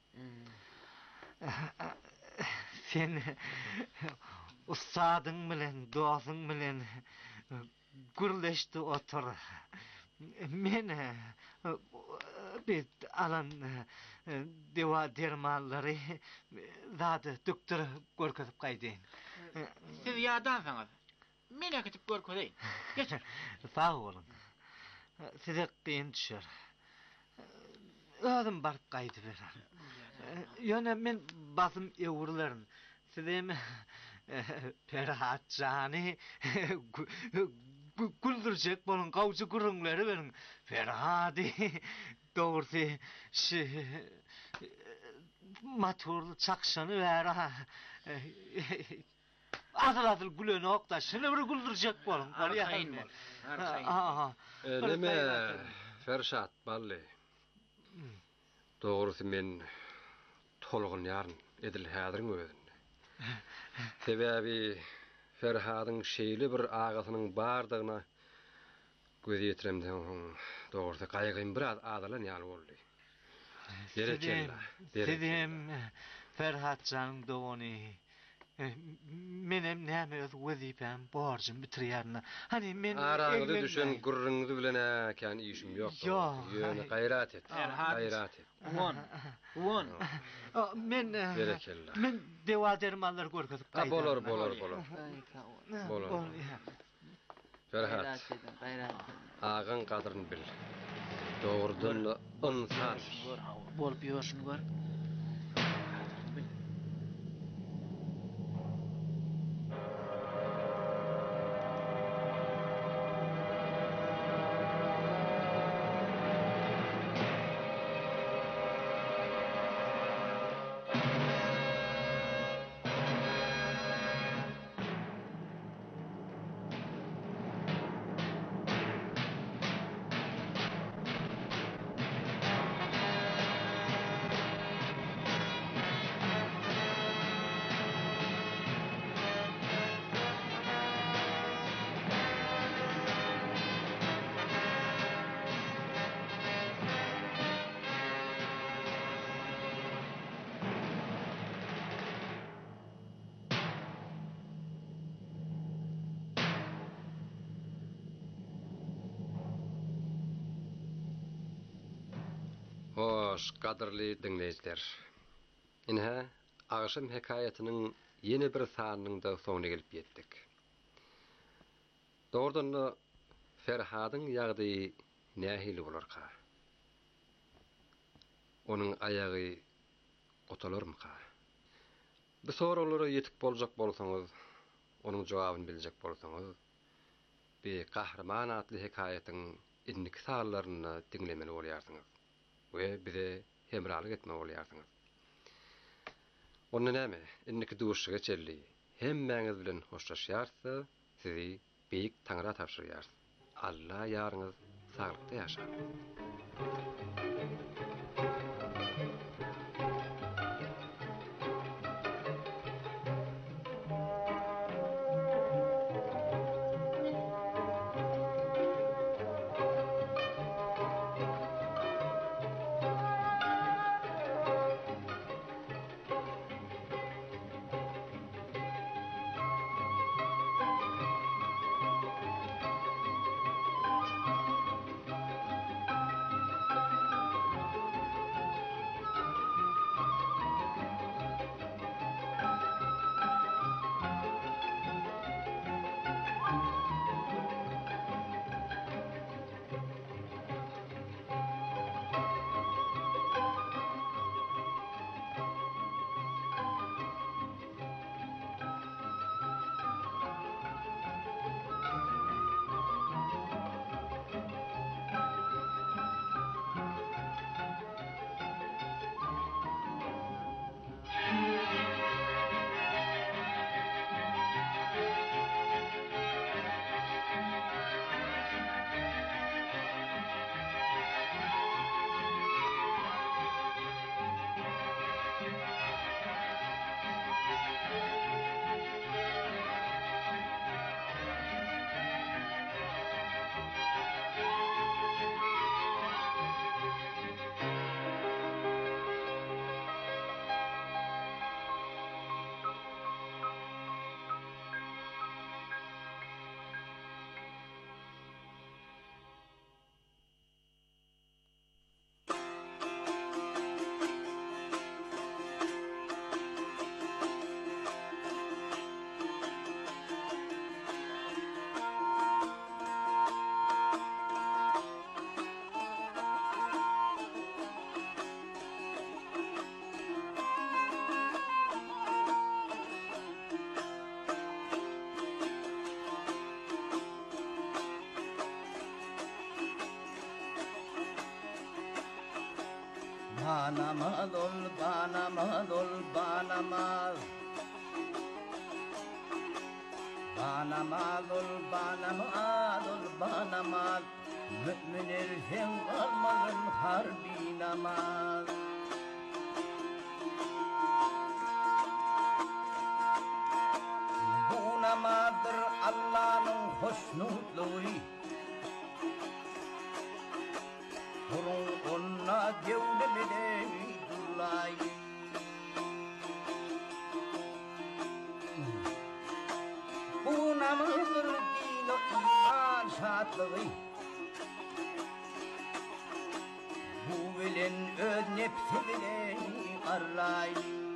Sen ustadyň bilen, dosyň bilen gürleşdi otur. Men bit alan dewa dermallary zady doktor görkezip gaýdyn. Siz ýadansyňyz. Men akıtıp görkedeýin. Geçin. Sağ olun. Size kıyın düşer. Özüm barıp gaýdy berer. Ýöne men basym ewurlaryn. Sizem Ferhat jany güldürjek bolan gawjy gürüňleri berin. Ferhady dogry şu motorly çakşany bära. Azal-azal gülen okda, şunu bir güldürjek bolun. Arkaýyn bol. Arkaýyn. Neme Ferhat bally. Dogrusy men tolgun ýaryn edil häziriň özünde. Sebäbi Ferhadyň şeýle bir agasynyň bardygyna göz ýetiremden dogrusy gaýgyn bir adalan ýaly boldy. Derekella. Sedem Ferhatjanyň dogony menem näme öz wezipem borjum bitirýärna. Hani men araňyzy düşen gurrunňyzy bilen äken işim ýok. Ýöne gaýrat et. Gaýrat et. Won. Won. Men men dewa dermanlar görkezip gaýdym. Bolar, bolar, bolar. Bolar. Ferhat. Agyň gadryny bil. Dogrudan insan bolup ýörşün gör. Hoş, kadrly dinleýijiler. Inha Aşam hekaýatynyň ýene bir sanynyň da soňuna gelip ýetdik. Dogrudan da Ferhadyň ýagdaýy nähili bolarka? Onuň aýagy otalarmyka? Bu soralara ýetip boljak bolsaňyz, onuň jogabyny biljek bolsaňyz, bir kahraman atly hekaýatyň innik sallaryny dinlemeli bolýarsyňyz. We bize hemralyk etme bolýarsyňyz. Onu näme? Inniki duşuga çelli. Hemmäňiz bilen hoşlaşýarsa, sizi beýik taňra tapşyrýar. Allah ýaryňyz saglykda ýaşar. Banamaz ol, banamaz ol, banamaz. Banamaz ol, banamaz ol, banamaz. Mümin ersen kalmadın harbi namaz. Bu namazdır Allah'ın hoşnutluğu. Kurun onna devleleri durlay. Bu namazdır din-i iman şadlığı. Bu bilen öz nefsi bilen arlay.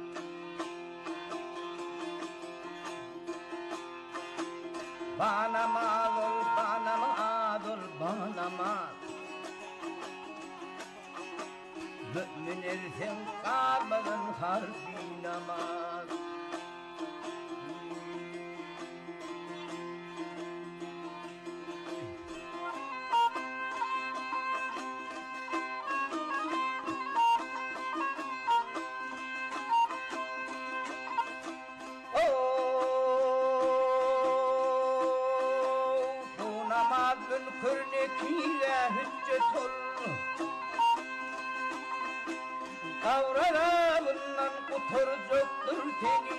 Banamaz ol, banamaz ol, banamaz. Mümin ersen kalmadın harbi namaz. Bu namazın kürnekiyle hüccet ol. Kavralarından kurtaracaktır seni.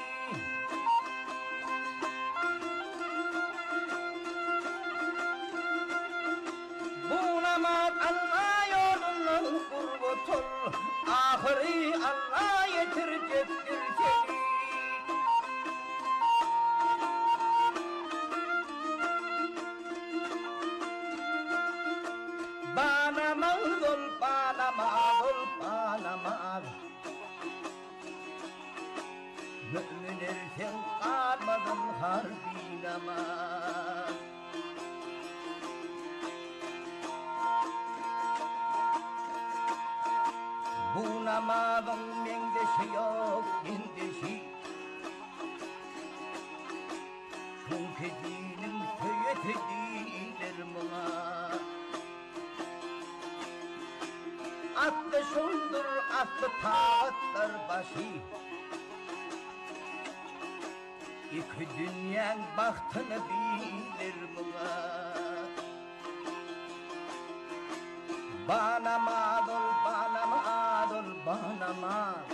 Bu namaz Allah yolundan kurbat ol. Ahiri Allah yetirecektir seni. Banamaz ol, banamaz ol, banamaz. Mümin ersen kalmadın harbi namaz. Bu namazın mendeşi yok, mendeşi. Çünkü dinim söyletediler bana. Atlı şundur, atlı tağıtlar başı. İki dünyanın bahtını bilir buna. Banamaz ol, banamaz ol, banamaz.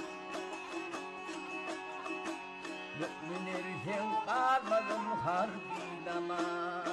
Mümin ersen kalmadın harbi namaz.